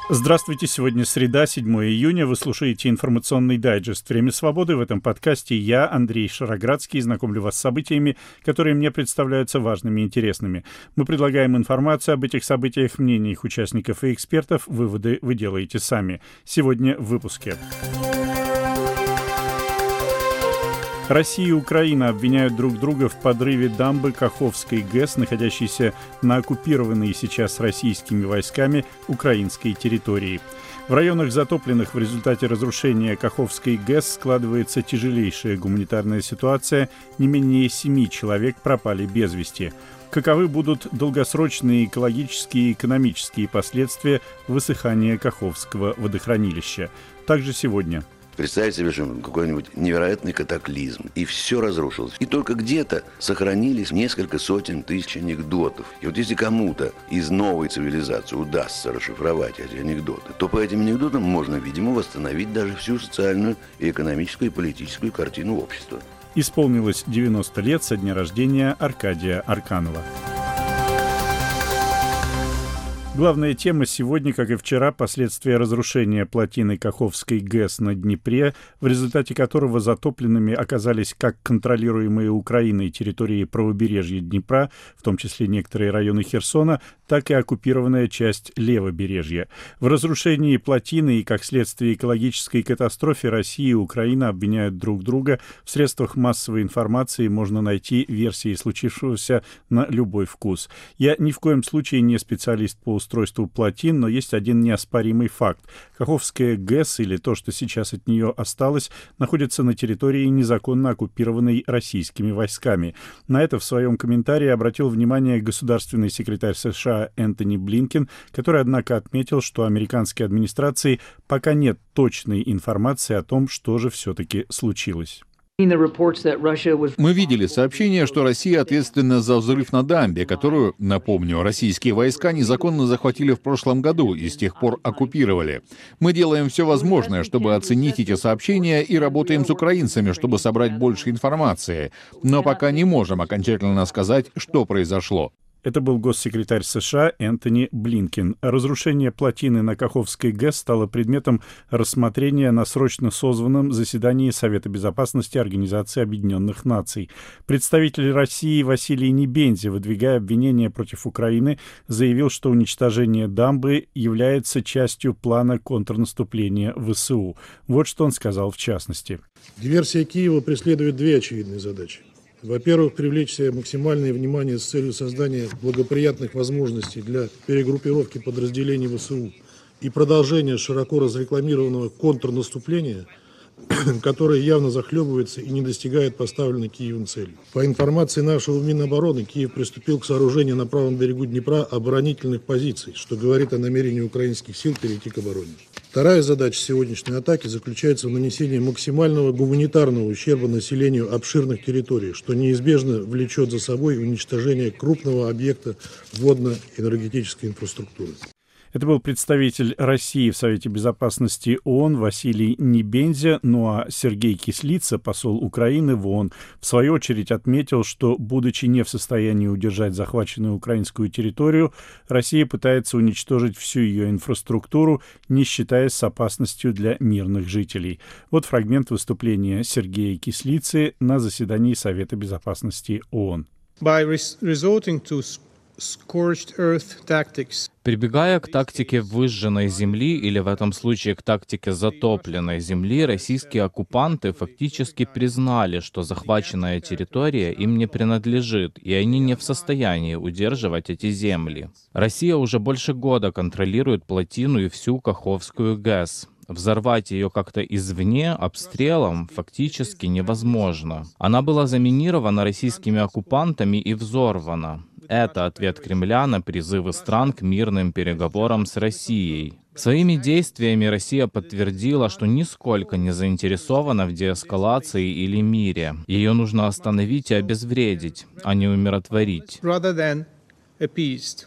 Здравствуйте, сегодня среда, 7 июня. Вы слушаете информационный дайджест «Время свободы». В этом подкасте я, Андрей Шароградский, знакомлю вас с событиями, которые мне представляются важными и интересными. Мы предлагаем информацию об этих событиях, мнения их участников и экспертов. Выводы вы делаете сами. Сегодня в выпуске. Россия и Украина обвиняют друг друга в подрыве дамбы Каховской ГЭС, находящейся на оккупированной сейчас российскими войсками украинской территории. В районах, затопленных в результате разрушения Каховской ГЭС, складывается тяжелейшая гуманитарная ситуация. Не менее 7 человек пропали без вести. Каковы будут долгосрочные экологические и экономические последствия высыхания Каховского водохранилища? Также сегодня. Представить себе, что какой-нибудь невероятный катаклизм, и все разрушилось. И только где-то сохранились несколько сотен тысяч анекдотов. И вот если кому-то из новой цивилизации удастся расшифровать эти анекдоты, то по этим анекдотам можно, видимо, восстановить даже всю социальную, и экономическую, и политическую картину общества. Исполнилось 90 лет со дня рождения Аркадия Арканова. Главная тема сегодня, как и вчера, последствия разрушения плотины Каховской ГЭС на Днепре, в результате которого затопленными оказались как контролируемые Украиной территории правобережья Днепра, в том числе некоторые районы Херсона, так и оккупированная часть левобережья. В разрушении плотины и, как следствие экологической катастрофы, Россия и Украина обвиняют друг друга. В средствах массовой информации можно найти версии случившегося на любой вкус. Я ни в коем случае не специалист по устройству плотин, но есть один неоспоримый факт. Каховская ГЭС, или то, что сейчас от нее осталось, находится на территории, незаконно оккупированной российскими войсками. На это в своем комментарии обратил внимание государственный секретарь США Энтони Блинкен, который, однако, отметил, что американской администрации пока нет точной информации о том, что же все-таки случилось. Мы видели сообщение, что Россия ответственна за взрыв на дамбе, которую, напомню, российские войска незаконно захватили в прошлом году и с тех пор оккупировали. Мы делаем все возможное, чтобы оценить эти сообщения, и работаем с украинцами, чтобы собрать больше информации. Но пока не можем окончательно сказать, что произошло. Это был госсекретарь США Энтони Блинкен. Разрушение плотины на Каховской ГЭС стало предметом рассмотрения на срочно созванном заседании Совета безопасности Организации Объединенных Наций. Представитель России Василий Небензи, выдвигая обвинения против Украины, заявил, что уничтожение дамбы является частью плана контрнаступления ВСУ. Вот что он сказал в частности. Диверсия Киева преследует две очевидные задачи. Во-первых, привлечь себе максимальное внимание с целью создания благоприятных возможностей для перегруппировки подразделений ВСУ и продолжения широко разрекламированного контрнаступления, которое явно захлебывается и не достигает поставленной Киевом цели. По информации нашего Минобороны, Киев приступил к сооружению на правом берегу Днепра оборонительных позиций, что говорит о намерении украинских сил перейти к обороне. Вторая задача сегодняшней атаки заключается в нанесении максимального гуманитарного ущерба населению обширных территорий, что неизбежно влечет за собой уничтожение крупного объекта водно-энергетической инфраструктуры. Это был представитель России в Совете безопасности ООН Василий Небензи, ну а Сергей Кислица, посол Украины в ООН, в свою очередь отметил, что, будучи не в состоянии удержать захваченную украинскую территорию, Россия пытается уничтожить всю ее инфраструктуру, не считаясь с опасностью для мирных жителей. Вот фрагмент выступления Сергея Кислицы на заседании Совета безопасности ООН. Прибегая к тактике выжженной земли, или в этом случае к тактике затопленной земли, российские оккупанты фактически признали, что захваченная территория им не принадлежит, и они не в состоянии удерживать эти земли. Россия уже больше года контролирует плотину и всю Каховскую ГЭС. Взорвать ее как-то извне обстрелом фактически невозможно. Она была заминирована российскими оккупантами и взорвана. Это ответ Кремля на призывы стран к мирным переговорам с Россией. Своими действиями Россия подтвердила, что нисколько не заинтересована в деэскалации или мире. Ее нужно остановить и обезвредить, а не умиротворить.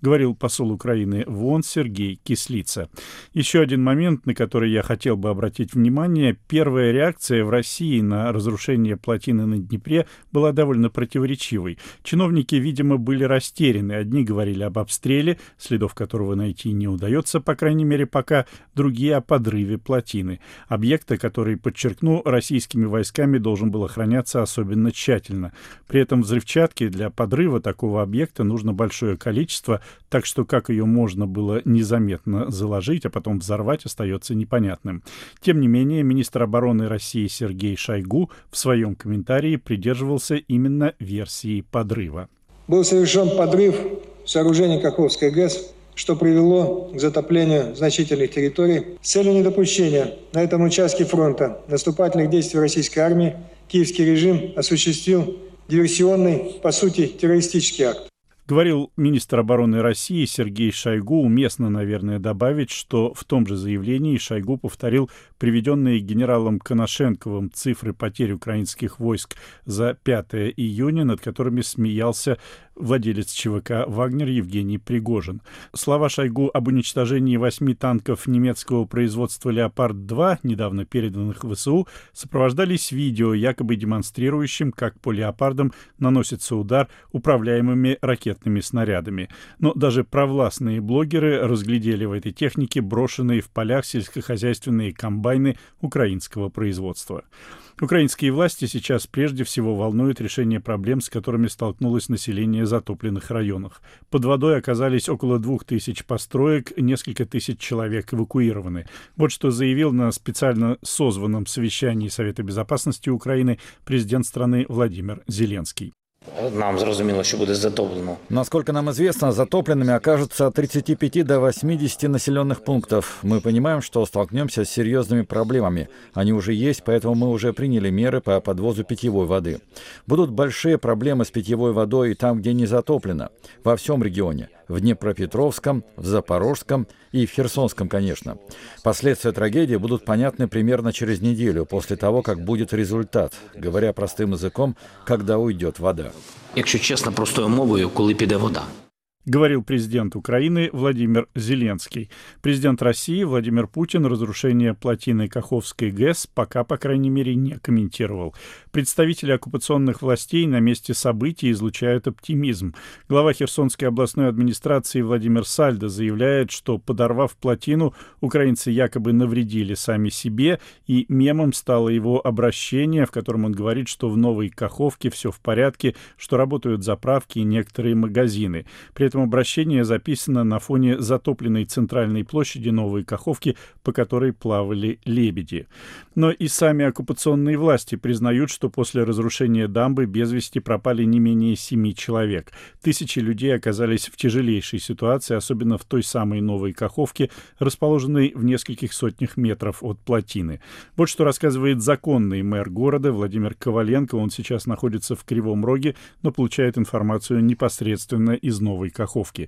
говорил посол Украины в ООН Сергей Кислица. Еще один момент, на который я хотел бы обратить внимание. Первая реакция в России на разрушение плотины на Днепре была довольно противоречивой. Чиновники, видимо, были растеряны. Одни говорили об обстреле, следов которого найти не удается, по крайней мере, пока, другие о подрыве плотины. Объекта, который, подчеркну, российскими войсками должен был охраняться особенно тщательно. При этом взрывчатки для подрыва такого объекта нужно большое количество, так что как ее можно было незаметно заложить, а потом взорвать, остается непонятным. Тем не менее, министр обороны России Сергей Шойгу в своем комментарии придерживался именно версии подрыва. Был совершен подрыв сооружения Каховской ГЭС, что привело к затоплению значительных территорий. С целью недопущения на этом участке фронта наступательных действий российской армии киевский режим осуществил диверсионный, по сути, террористический акт. Говорил министр обороны России Сергей Шойгу. Уместно, наверное, добавить, что в том же заявлении Шойгу повторил приведенные генералом Коношенковым цифры потерь украинских войск за 5 июня, над которыми смеялся владелец ЧВК «Вагнер» Евгений Пригожин. Слова Шойгу об уничтожении 8 танков немецкого производства «Леопард-2», недавно переданных ВСУ, сопровождались видео, якобы демонстрирующим, как по «Леопардам» наносится удар управляемыми ракетными снарядами. Но даже провластные блогеры разглядели в этой технике брошенные в полях сельскохозяйственные комбайны украинского производства. Украинские власти сейчас прежде всего волнуют решение проблем, с которыми столкнулось население затопленных районах. Под водой оказались около 2000 построек, несколько тысяч человек эвакуированы. Вот что заявил на специально созванном совещании Совета безопасности Украины президент страны Владимир Зеленский. Нам зрозуміло, що буде затоплено. Насколько нам известно, затопленными окажутся от 35 до 80 населенных пунктов. Мы понимаем, что столкнемся с серьезными проблемами. Они уже есть, поэтому мы уже приняли меры по подвозу питьевой воды. Будут большие проблемы с питьевой водой и там, где не затоплено. Во всем регионе. В Днепропетровском, в Запорожском и в Херсонском, конечно. Последствия трагедии будут понятны примерно через неделю, после того, как будет результат. Говоря простым языком, когда уйдет вода. Якщо чесно, простою мовою, коли піде вода. Говорил президент Украины Владимир Зеленский. Президент России Владимир Путин разрушение плотины Каховской ГЭС пока, по крайней мере, не комментировал. Представители оккупационных властей на месте событий излучают оптимизм. Глава Херсонской областной администрации Владимир Сальдо заявляет, что, подорвав плотину, украинцы якобы навредили сами себе, и мемом стало его обращение, в котором он говорит, что в Новой Каховке все в порядке, что работают заправки и некоторые магазины. При этом обращение записано на фоне затопленной центральной площади Новой Каховки, по которой плавали лебеди. Но и сами оккупационные власти признают, что после разрушения дамбы без вести пропали не менее 7 человек. Тысячи людей оказались в тяжелейшей ситуации, особенно в той самой Новой Каховке, расположенной в нескольких сотнях метров от плотины. Вот что рассказывает законный мэр города Владимир Коваленко. Он сейчас находится в Кривом Роге, но получает информацию непосредственно из Новой Каховки.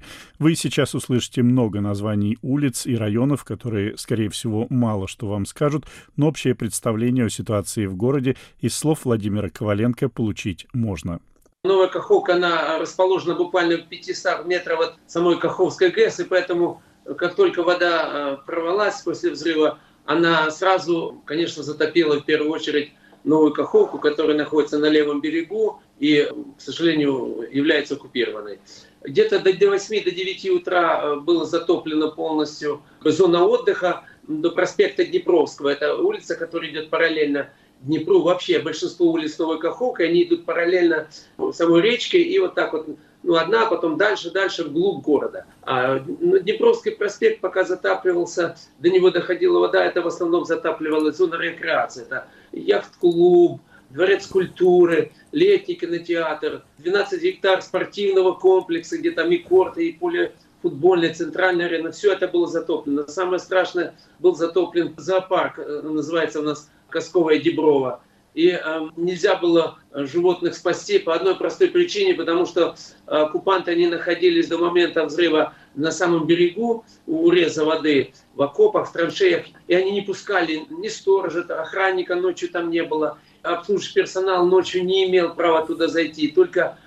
Вы сейчас услышите много названий улиц и районов, которые, скорее всего, мало что вам скажут, но общее представление о ситуации в городе из слов Владимира Коваленко получить можно. Новая Каховка, она расположена буквально в 500 метрах от самой Каховской ГЭС, и поэтому, как только вода прорвалась после взрыва, она сразу, конечно, затопила в первую очередь Новую Каховку, которая находится на левом берегу и, к сожалению, является оккупированной. Где-то до 8-9 утра было затоплено полностью зона отдыха до проспекта Днепровского. Это улица, которая идет параллельно Днепру. Вообще большинство улиц Новой Каховки, они идут параллельно самой речке и вот так вот, одна, потом дальше вглубь города. А Днепровский проспект пока затапливался, до него доходила вода, это в основном затапливала зона рекреации. Это яхт-клуб, дворец культуры, летний кинотеатр, 12 гектар спортивного комплекса, где там и корты, и поле футбольная, центральная арена. Все это было затоплено. Самое страшное, был затоплен зоопарк, называется у нас Косковая Деброва. И нельзя было животных спасти по одной простой причине, потому что оккупанты, они находились до момента взрыва на самом берегу, у уреза воды, в окопах, в траншеях, и они не пускали ни сторожа, охранника ночью там не было, обслуживающий персонал ночью не имел права туда зайти, только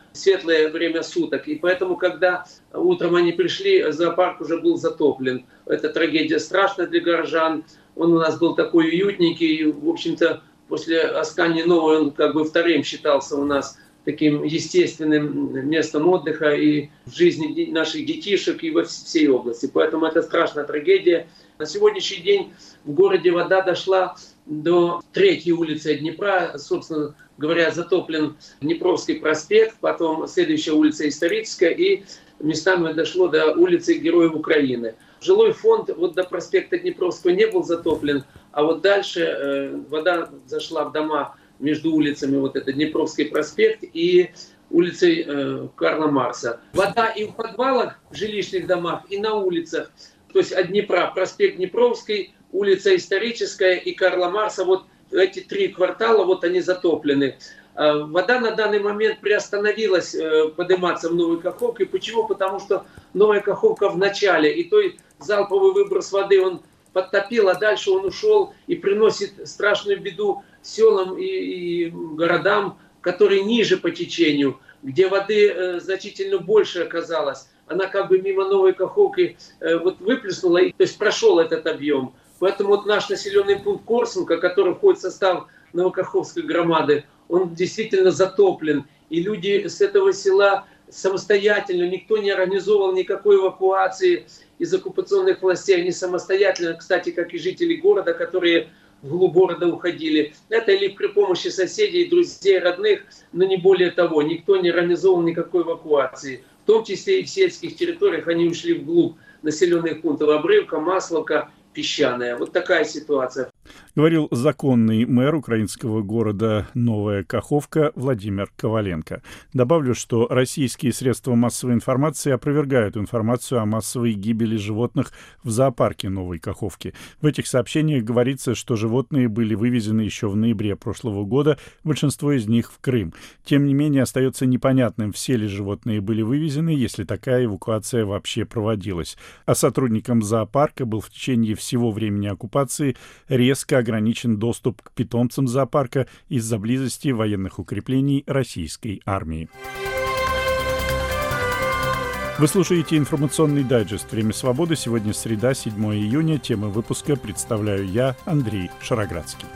светлое время суток. И поэтому, когда утром они пришли, зоопарк уже был затоплен. Это трагедия страшная для горожан. Он у нас был такой уютненький. В общем-то, после Аскании Новой он как бы вторым считался у нас таким естественным местом отдыха и в жизни наших детишек, и во всей области. Поэтому это страшная трагедия. На сегодняшний день в городе вода дошла до 3-й улицы Днепра. Собственно говоря, затоплен Днепровский проспект, потом следующая улица Историческая, и местами дошло до улицы Героев Украины. Жилой фонд вот до проспекта Днепровского не был затоплен, а вот дальше вода зашла в дома между улицами, вот это Днепровский проспект и улицей Карла Маркса. Вода и в подвалах, в жилищных домах, и на улицах. То есть от Днепра проспект Днепровский, улица Историческая и Карла Маркса, вот эти 3 квартала, вот они затоплены. Вода на данный момент приостановилась подниматься в Новой Каховке. Почему? Потому что Новая Каховка в начале, и той залповый выброс воды он подтопил, а дальше он ушел и приносит страшную беду селам и городам, которые ниже по течению, где воды значительно больше оказалось. Она как бы мимо Новой Каховки вот выплеснула, то есть прошел этот объем. Поэтому вот наш населенный пункт Корсунка, который входит в состав Новокаховской громады, он действительно затоплен. И люди с этого села самостоятельно, никто не организовал никакой эвакуации из оккупационных властей, они самостоятельно, кстати, как и жители города, которые вглубь города уходили. Это или при помощи соседей, друзей, родных, но не более того. Никто не организовал никакой эвакуации. В том числе и в сельских территориях они ушли вглубь населенных пунктов. Обрывка, Масловка, Песчаная. Вот такая ситуация. Говорил законный мэр украинского города Новая Каховка Владимир Коваленко. Добавлю, что российские средства массовой информации опровергают информацию о массовой гибели животных в зоопарке Новой Каховки. В этих сообщениях говорится, что животные были вывезены еще в ноябре прошлого года, большинство из них в Крым. Тем не менее, остается непонятным, все ли животные были вывезены, если такая эвакуация вообще проводилась. А сотрудникам зоопарка был в течение всего времени оккупации резко ограничен доступ к питомцам зоопарка из-за близости военных укреплений российской армии. Вы слушаете информационный дайджест «Время свободы». Сегодня среда, 7 июня. Темы выпуска представляю я, Андрей Шароградский.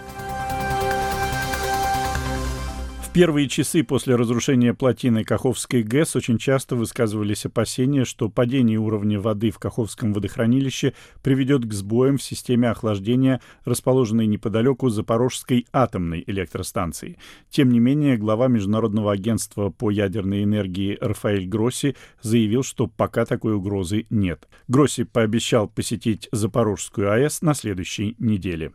В первые часы после разрушения плотины Каховской ГЭС очень часто высказывались опасения, что падение уровня воды в Каховском водохранилище приведет к сбоям в системе охлаждения, расположенной неподалеку Запорожской атомной электростанции. Тем не менее, глава Международного агентства по ядерной энергии Рафаэль Гросси заявил, что пока такой угрозы нет. Гросси пообещал посетить Запорожскую АЭС на следующей неделе.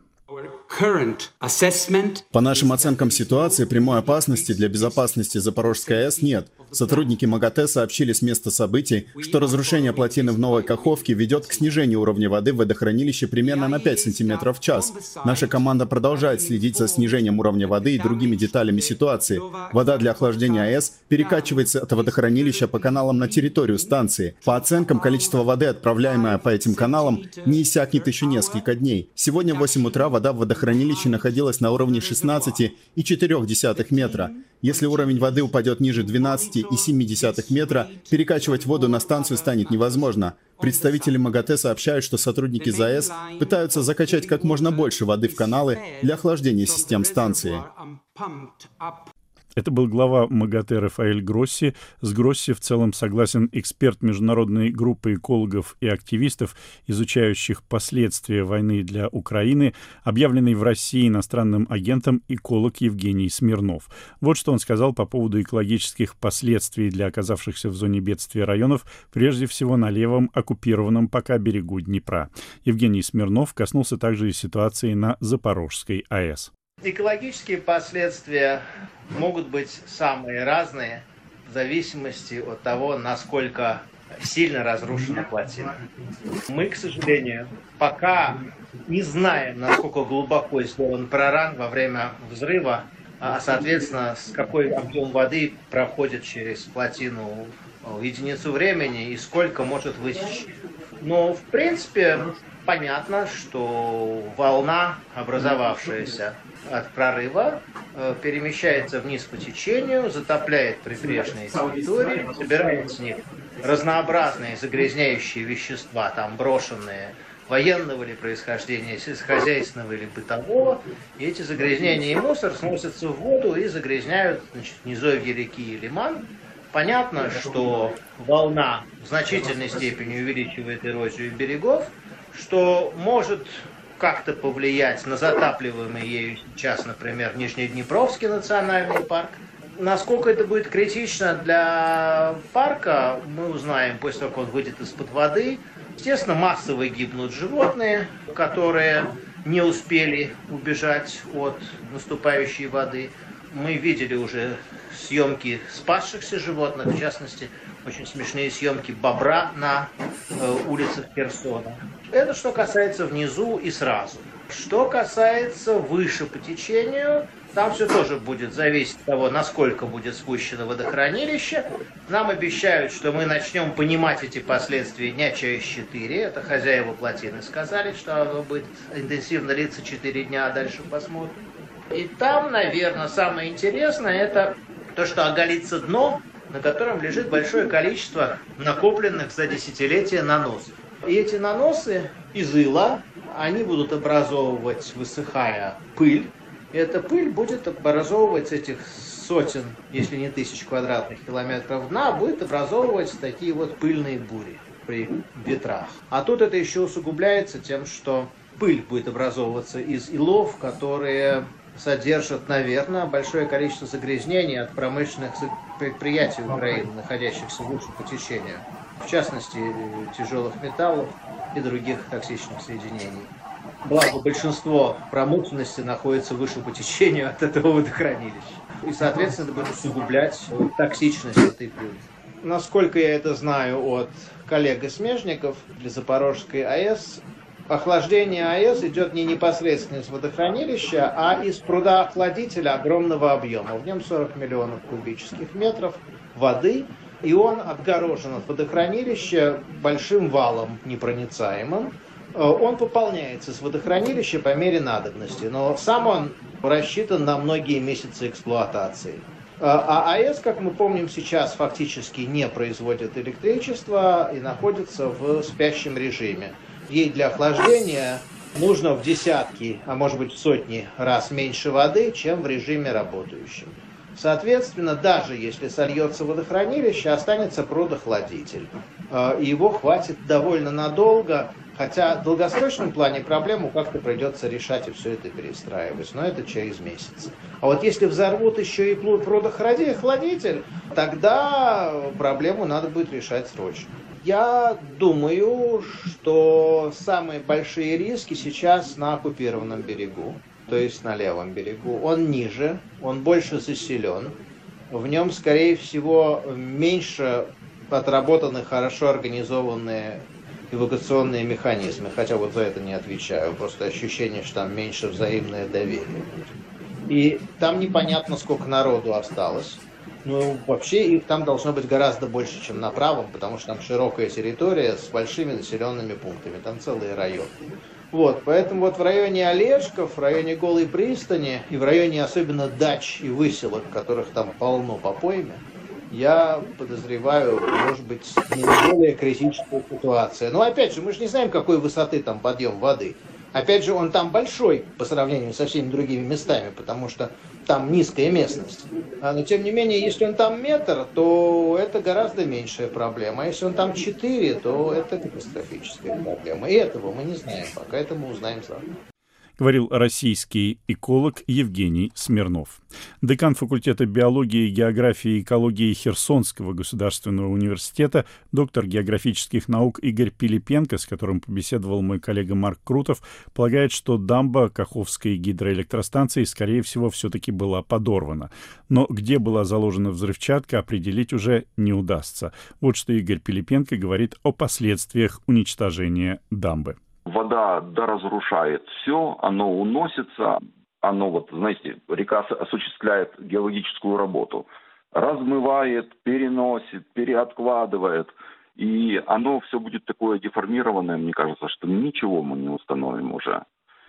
По нашим оценкам ситуации, прямой опасности для безопасности Запорожской АЭС нет. Сотрудники МАГАТЭ сообщили с места событий, что разрушение плотины в Новой Каховке ведет к снижению уровня воды в водохранилище примерно на 5 сантиметров в час. Наша команда продолжает следить за снижением уровня воды и другими деталями ситуации. Вода для охлаждения АЭС перекачивается от водохранилища по каналам на территорию станции. По оценкам, количество воды, отправляемое по этим каналам, не иссякнет еще несколько дней. Сегодня в 8 утра вода в водохранилище находилась на уровне 16,4 метра. Если уровень воды упадет ниже 12,7 метра, перекачивать воду на станцию станет невозможно. Представители МАГАТЭ сообщают, что сотрудники ЗАЭС пытаются закачать как можно больше воды в каналы для охлаждения систем станции. Это был глава МАГАТЭ Рафаэль Гросси. С Гросси в целом согласен эксперт международной группы экологов и активистов, изучающих последствия войны для Украины, объявленный в России иностранным агентом эколог Евгений Смирнов. Вот что он сказал по поводу экологических последствий для оказавшихся в зоне бедствия районов, прежде всего на левом оккупированном пока берегу Днепра. Евгений Смирнов коснулся также и ситуации на Запорожской АЭС. Экологические последствия могут быть самые разные в зависимости от того, насколько сильно разрушена плотина. Мы, к сожалению, пока не знаем, насколько глубоко сделан проран во время взрыва, а, соответственно, с какой объем воды проходит через плотину в единицу времени и сколько может вытечь. Но, в принципе, Понятно, что волна, образовавшаяся от прорыва, перемещается вниз по течению, затопляет прибрежные территории, собирает с них разнообразные загрязняющие вещества, там брошенные военного ли происхождения, сельскохозяйственного или бытового. И эти загрязнения и мусор сносятся в воду и загрязняют, значит, низовье реки и лиман. Понятно, что волна в значительной степени увеличивает эрозию берегов, что может как-то повлиять на затапливаемый ею сейчас, например, Нижнеднепровский национальный парк. Насколько это будет критично для парка, мы узнаем после того, как он выйдет из-под воды. Естественно, массово гибнут животные, которые не успели убежать от наступающей воды. Мы видели уже съемки спасшихся животных, в частности, очень смешные съемки бобра на улицах Херсона. Это что касается внизу и сразу. Что касается выше по течению, там все тоже будет зависеть от того, насколько будет спущено водохранилище. Нам обещают, что мы начнем понимать эти последствия дня через 4. Это хозяева плотины сказали, что оно будет интенсивно литься 4 дня, а дальше посмотрим. И там, наверное, самое интересное, это то, что оголится дно, на котором лежит большое количество накопленных за десятилетия наносов. И эти наносы из ила, они будут образовывать, высыхая, пыль. И эта пыль будет образовывать этих сотен, если не тысяч квадратных километров дна, будет образовывать такие вот пыльные бури при ветрах. А тут это еще усугубляется тем, что пыль будет образовываться из илов, которые содержат, наверное, большое количество загрязнений от промышленных предприятий Украины, находящихся выше по течению. В частности, тяжелых металлов и других токсичных соединений. Благо, большинство промышленности находится выше по течению от этого водохранилища. И, соответственно, это будет усугублять токсичность этой пыли. Насколько я это знаю от коллег и смежников для Запорожской АЭС, охлаждение АЭС идет не непосредственно из водохранилища, а из пруда-охладителя огромного объема. В нем 40 миллионов кубических метров воды, и он отгорожен от водохранилища большим валом непроницаемым. Он пополняется с водохранилища по мере надобности, но сам он рассчитан на многие месяцы эксплуатации. А АЭС, как мы помним, сейчас фактически не производит электричество и находится в спящем режиме. Ей для охлаждения нужно в десятки, а может быть в сотни раз меньше воды, чем в режиме работающем. Соответственно, даже если сольется водохранилище, останется прудохладитель. И его хватит довольно надолго, хотя в долгосрочном плане проблему как-то придется решать и все это перестраивать, но это через месяц. А вот если взорвут еще и прудохладитель, тогда проблему надо будет решать срочно. Я думаю, что самые большие риски сейчас на оккупированном берегу, то есть на левом берегу. Он ниже, он больше заселен. В нем, скорее всего, меньше отработаны, хорошо организованные эвакуационные механизмы. Хотя вот за это не отвечаю. Просто ощущение, что там меньше взаимное доверие. И там непонятно, сколько народу осталось. Ну, вообще их там должно быть гораздо больше, чем на правом, потому что там широкая территория с большими населенными пунктами. Там целые районы. Вот, поэтому вот в районе Олежков, в районе Голой пристани и в районе особенно дач и выселок, которых там полно по пойме, я подозреваю, может быть, наиболее критическая ситуация. Но опять же, мы же не знаем, какой высоты там подъем воды. Опять же, он там большой по сравнению со всеми другими местами, потому что там низкая местность. Но тем не менее, если он там метр, то это гораздо меньшая проблема. А если он там 4, то это катастрофическая проблема. И этого мы не знаем, пока это мы узнаем завтра. Говорил российский эколог Евгений Смирнов. Декан факультета биологии, географии и экологии Херсонского государственного университета, доктор географических наук Игорь Пилипенко, с которым побеседовал мой коллега Марк Крутов, полагает, что дамба Каховской гидроэлектростанции, скорее всего, все-таки была подорвана. Но где была заложена взрывчатка, определить уже не удастся. Вот что Игорь Пилипенко говорит о последствиях уничтожения дамбы. Вода доразрушает все, оно уносится, оно, вот, знаете, река осуществляет геологическую работу. Размывает, переносит, переоткладывает. и оно все будет такое деформированное, мне кажется, что ничего мы не установим уже.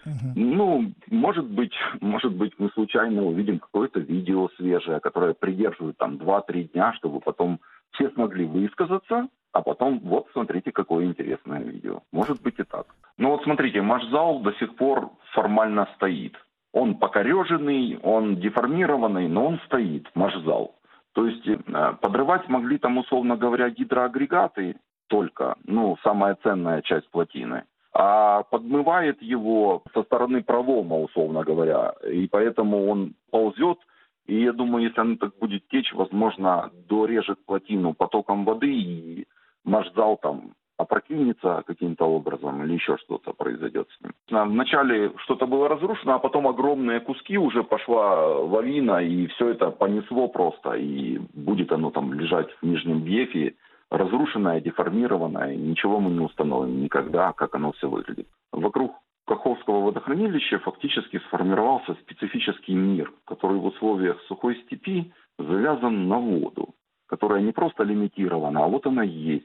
Ну, может быть, мы случайно увидим какое-то видео свежее, которое придерживает там 2-3 дня, чтобы потом все смогли высказаться, а потом вот смотрите, какое интересное видео. Может быть и так. Но вот смотрите, Машзал до сих пор формально стоит. Он покореженный, он деформированный, но он стоит, Машзал. То есть подрывать могли там, условно говоря, гидроагрегаты только, ну, самая ценная часть плотины. А подмывает его со стороны пролома, условно говоря, и поэтому он ползет, и я думаю, если он так будет течь, возможно, дорежет плотину потоком воды, и Машзал там опрокинется каким-то образом, или еще что-то произойдет с ним. Вначале что-то было разрушено, а потом огромные куски, уже пошла лавина, и все это понесло просто, и будет оно там лежать в Нижнем Бьефе, разрушенное, деформированное, ничего мы не установим никогда, как оно все выглядит. Вокруг Каховского водохранилища фактически сформировался специфический мир, который в условиях сухой степи завязан на воду, которая не просто лимитирована, а вот она есть.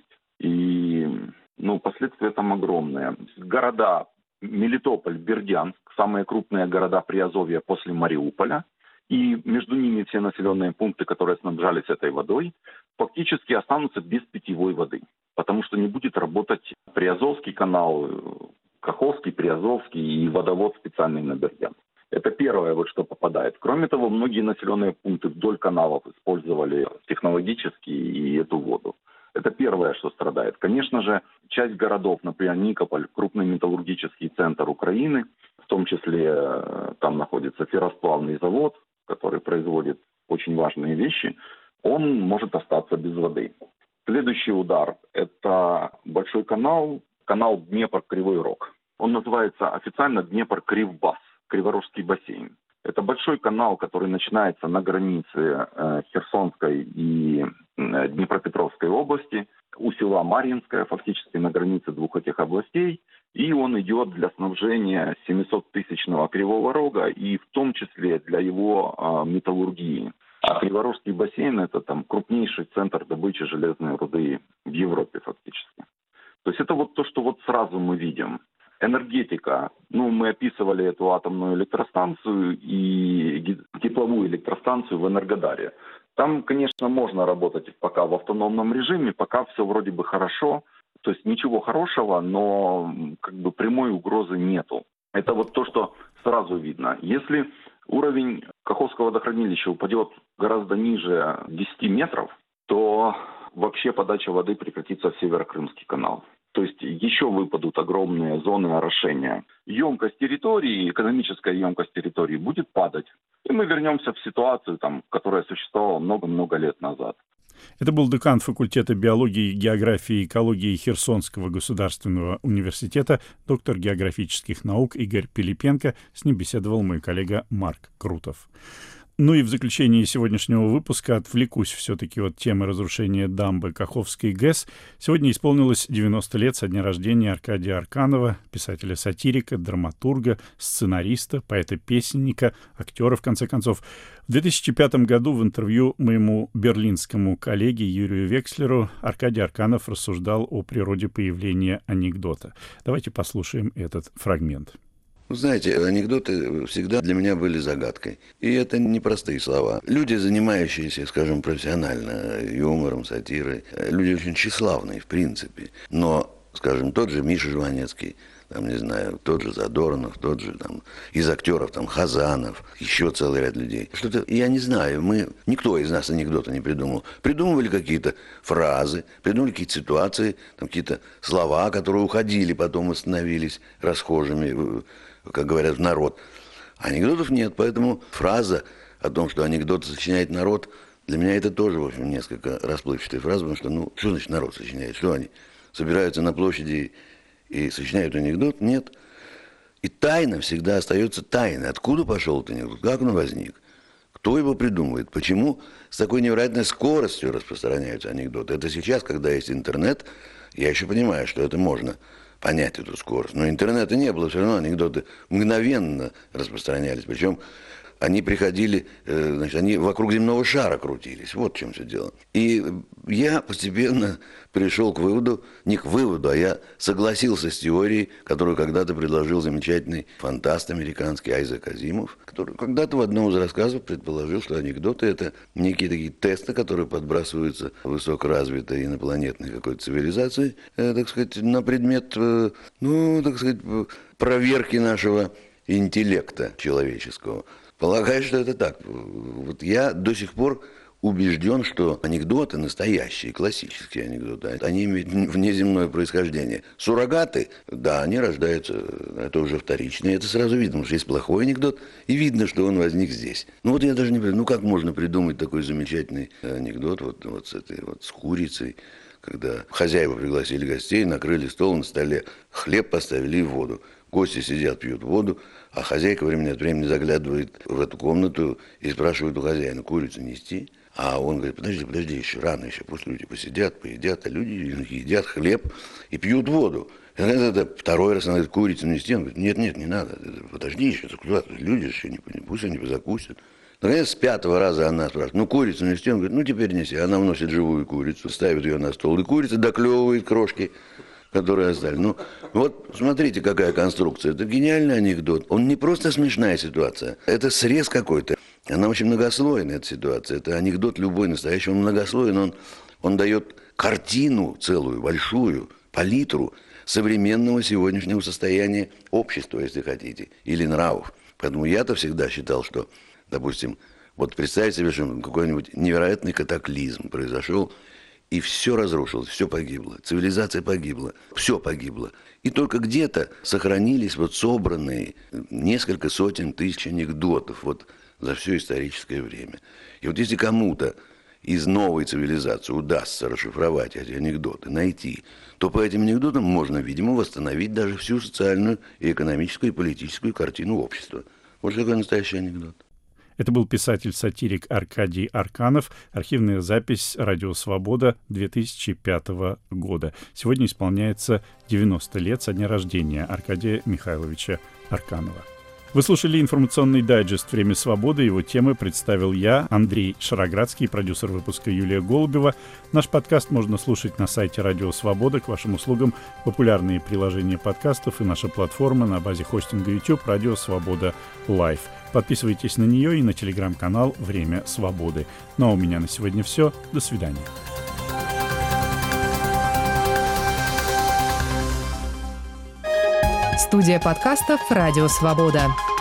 И последствия там огромные. Города Мелитополь, Бердянск, самые крупные города Приазовья после Мариуполя, и между ними все населенные пункты, которые снабжались этой водой, фактически останутся без питьевой воды, потому что не будет работать Приазовский канал, Каховский, Приазовский и водовод специальный на Бердянск. Это первое, вот что попадает. Кроме того, многие населенные пункты вдоль каналов использовали технологически и эту воду. Это первое, что страдает. Конечно же, часть городов, например, Никополь, крупный металлургический центр Украины, в том числе там находится ферросплавный завод, который производит очень важные вещи, он может остаться без воды. Следующий удар – это большой канал Днепр-Кривой Рог. Он называется официально Днепр-Кривбас, Криворожский бассейн. Это большой канал, который начинается на границе Херсонской и Днепропетровской области, у села Марьинское, фактически на границе двух этих областей. И он идет для снабжения 700-тысячного Кривого Рога и в том числе для его металлургии. А Криворожский бассейн – это там крупнейший центр добычи железной руды в Европе фактически. То есть это вот то, что вот сразу мы видим. Энергетика. Мы описывали эту атомную электростанцию и тепловую электростанцию в Энергодаре. Там, конечно, можно работать пока в автономном режиме, пока все вроде бы хорошо. То есть ничего хорошего, но прямой угрозы нету. Это вот то, что сразу видно. Если уровень Каховского водохранилища упадет гораздо ниже 10 метров, то вообще подача воды прекратится в Северокрымский канал. То есть еще выпадут огромные зоны орошения. Емкость территории, экономическая емкость территории будет падать. И мы вернемся в ситуацию, которая существовала много-много лет назад. Это был декан факультета биологии, географии и экологии Херсонского государственного университета, доктор географических наук Игорь Пилипенко. С ним беседовал мой коллега Марк Крутов. Ну и в заключении сегодняшнего выпуска отвлекусь все-таки от темы разрушения дамбы Каховской ГЭС. Сегодня исполнилось 90 лет со дня рождения Аркадия Арканова, писателя-сатирика, драматурга, сценариста, поэта-песенника, актера, в конце концов. В 2005 году в интервью моему берлинскому коллеге Юрию Векслеру Аркадий Арканов рассуждал о природе появления анекдота. Давайте послушаем этот фрагмент. Знаете, анекдоты всегда для меня были загадкой. И это непростые слова. Люди, занимающиеся, скажем, профессионально юмором, сатирой, люди очень тщеславные, в принципе. Но, скажем, тот же Миша Жванецкий, тот же Задорнов, тот же из актеров Хазанов, еще целый ряд людей. Что-то, я не знаю, никто из нас анекдота не придумал. Придумывали какие-то фразы, придумали какие-то ситуации, какие-то слова, которые уходили, потом и становились расхожими, как говорят, в народ. Анекдотов нет, поэтому фраза о том, что анекдоты сочиняет народ, для меня это тоже, в общем, несколько расплывчатая фраза, потому что, что значит народ сочиняет? Что они собираются на площади и сочиняют анекдот? Нет. И тайна всегда остается тайной. Откуда пошел этот анекдот? Как он возник? Кто его придумывает? Почему с такой невероятной скоростью распространяются анекдоты? Это сейчас, когда есть интернет, я еще понимаю, что это можно понять, эту скорость. Но интернета не было, все равно анекдоты мгновенно распространялись. Причем Они приходили, значит, они вокруг земного шара крутились. Вот в чем все дело. И я постепенно пришел к выводу, не к выводу, а я согласился с теорией, которую когда-то предложил замечательный фантаст американский Айзек Азимов, который когда-то в одном из рассказов предположил, что анекдоты — это некие такие тесты, которые подбрасываются высокоразвитой инопланетной какой-то цивилизации, так сказать, на предмет, так сказать, проверки нашего интеллекта человеческого. Полагаю, что это так. Вот я до сих пор убежден, что анекдоты настоящие, классические анекдоты, они имеют внеземное происхождение. Суррогаты, да, они рождаются, это уже вторичные, это сразу видно, потому что есть плохой анекдот, и видно, что он возник здесь. Ну вот я даже не понимаю, как можно придумать такой замечательный анекдот вот с этой вот с курицей, когда хозяева пригласили гостей, накрыли стол на столе, хлеб поставили и воду. Гости сидят, пьют воду, а хозяйка время от времени заглядывает в эту комнату и спрашивает у хозяина: курицу нести? А он говорит: подожди, еще рано, еще пусть люди посидят, поедят, а люди едят хлеб и пьют воду. Это второй раз она говорит: курицу нести? Он говорит: нет, не надо, подожди еще, куда? Люди еще не пусть они позакусят. Наконец, с 5-го раза она спрашивает: курицу нести? Он говорит: теперь неси. Она вносит живую курицу, ставит ее на стол, и курица доклевывает крошки, которые остались. Вот смотрите, какая конструкция. Это гениальный анекдот. Он не просто смешная ситуация, это срез какой-то. Она очень многослойная, эта ситуация. Это анекдот любой настоящий, он многослойный, он дает картину целую, большую, палитру современного сегодняшнего состояния общества, если хотите, или нравов. Поэтому я-то всегда считал, что, допустим, вот представьте себе, что какой-нибудь невероятный катаклизм произошел, и все разрушилось, все погибло, цивилизация погибла, все погибло. И только где-то сохранились вот собранные несколько сотен тысяч анекдотов вот за все историческое время. И вот если кому-то из новой цивилизации удастся расшифровать эти анекдоты, найти, то по этим анекдотам можно, видимо, восстановить даже всю социальную и экономическую и политическую картину общества. Вот такой настоящий анекдот. Это был писатель-сатирик Аркадий Арканов. Архивная запись «Радио Свобода» 2005 года. Сегодня исполняется 90 лет со дня рождения Аркадия Михайловича Арканова. Вы слушали информационный дайджест «Время свободы». Его темы представил я, Андрей Шароградский, продюсер выпуска Юлия Голубева. Наш подкаст можно слушать на сайте «Радио Свобода». К вашим услугам популярные приложения подкастов и наша платформа на базе хостинга YouTube «Радио Свобода Лайв». Подписывайтесь на нее и на телеграм-канал «Время свободы». Ну а у меня на сегодня все. До свидания. Студия подкастов «Радио Свобода».